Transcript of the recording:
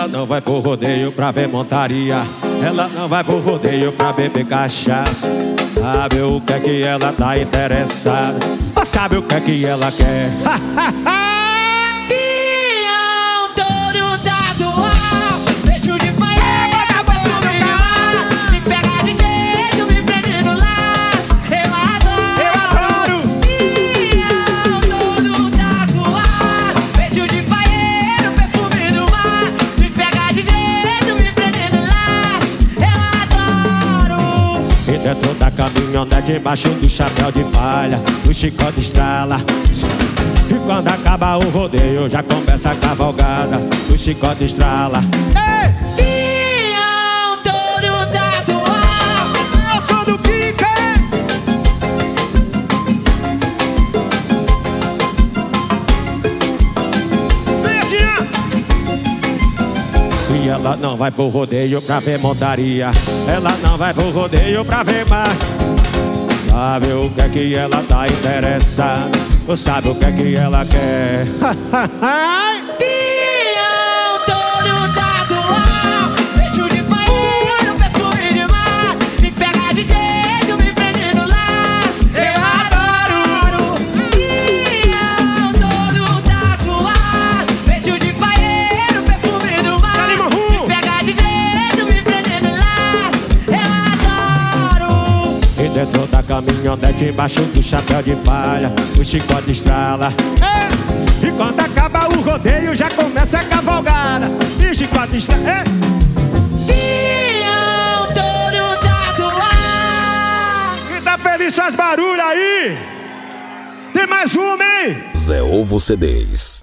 Ela não vai pro rodeio pra ver montaria. Ela não vai pro rodeio pra beber cachaça. Sabe o que é que ela tá interessada? Ou sabe o que é que ela quer? Pião todo tatuado, peito de banheiro, perfume no ar. Me pega de jeito, me prende no laço. Eu adoro. Pião todo tatuado, peito de banheiro, perfume no ar. Me pega de jeito, me prende no laço. Eu adoro. E dentro da caminhonete, embaixo do chapéu de palha, o chicote estrala. E quando acaba o rodeio, já começa a cavalgada, o chicote estrala. Ei! Pião todo tatuado. Eu sou do Kika! Beijinha! E ela não vai pro rodeio pra ver montaria. Ela não vai pro rodeio pra ver mar. Sabe o que é que ela tá interessada? Ou sabe o que é que ela quer? Pião todo tatuado, peito de banheiro, perfume de mar. Me pega de jeito, me prende no laço. Eu adoro. Pião todo tatuado, peito de banheiro, perfume do mar. Me pega de jeito, me prende no laço. Eu adoro. E dentro da caminhonete, embaixo do chapéu de palha, o chicote estrala. E quando acaba o rodeio, já começa a cavalgada, e o chicote estrala. Pião todo tatuado. E tá feliz, faz barulho aí. Tem mais uma, hein? Zé Ovo CDs.